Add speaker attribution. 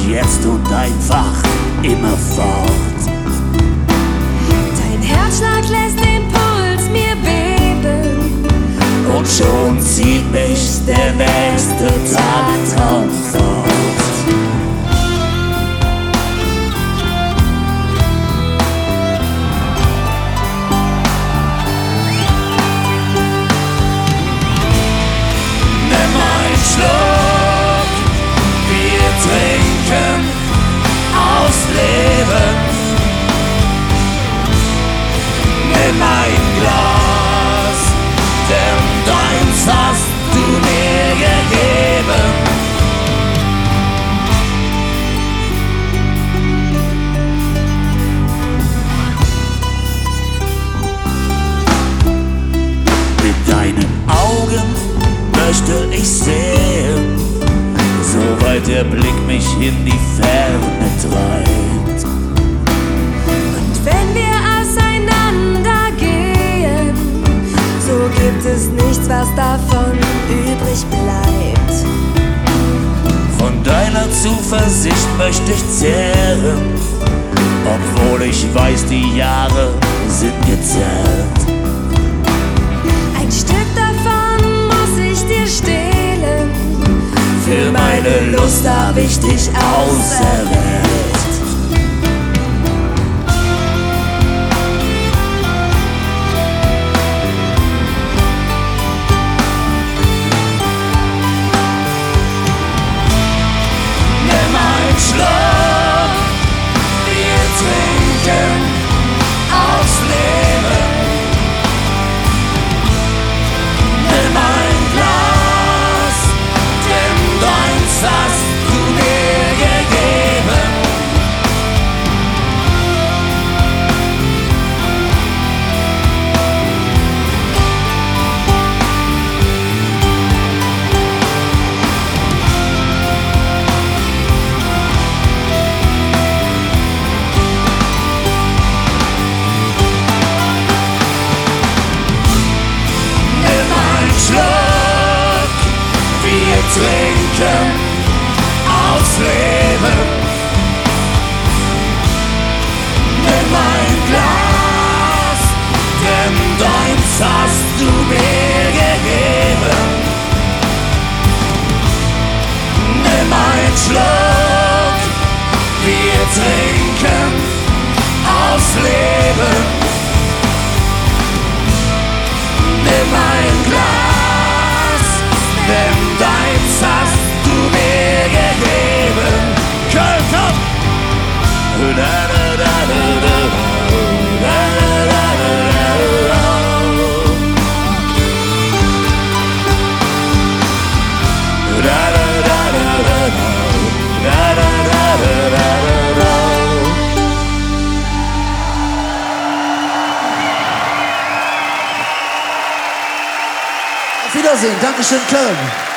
Speaker 1: jetzt und einfach immerfort.
Speaker 2: Dein Herzschlag lässt den Puls mir beben
Speaker 1: und schon zieht mich der nächste Tagtraum fort. Schluck, wir trinken aufs Leben. Nimm ein Glas, denn deins hast du mir gegeben. Mit deinen Augen möchte ich sehen, soweit der Blick mich in die Ferne treibt.
Speaker 2: Und wenn wir auseinander gehen, so gibt es nichts, was davon übrig bleibt.
Speaker 1: Von deiner Zuversicht möchte ich zehren, obwohl ich weiß, die Jahre sind gezählt.
Speaker 2: Ein Stück davon dir stehlen.
Speaker 1: Für meine Lust hab ich dich auserwählt. Nimm einen Schluck, wir trinken aufs Leben. Nimm ein Glas, denn deins hast du mir gegeben. Nimm ein Schluck, wir trinken aufs Leben. Nimm ein Glas, denn deins hast du mir gegeben. Nimm ein Schluck, wir trinken aufs Leben. Nimm ein Glas, denn deins hast du mir gegeben. Köln, komm! Da, da, da, da, da, da, da, da, da, da. Da, da, da, da, da, da, da, da, da, da, da.
Speaker 3: Auf Wiedersehen, Dankeschön Köln.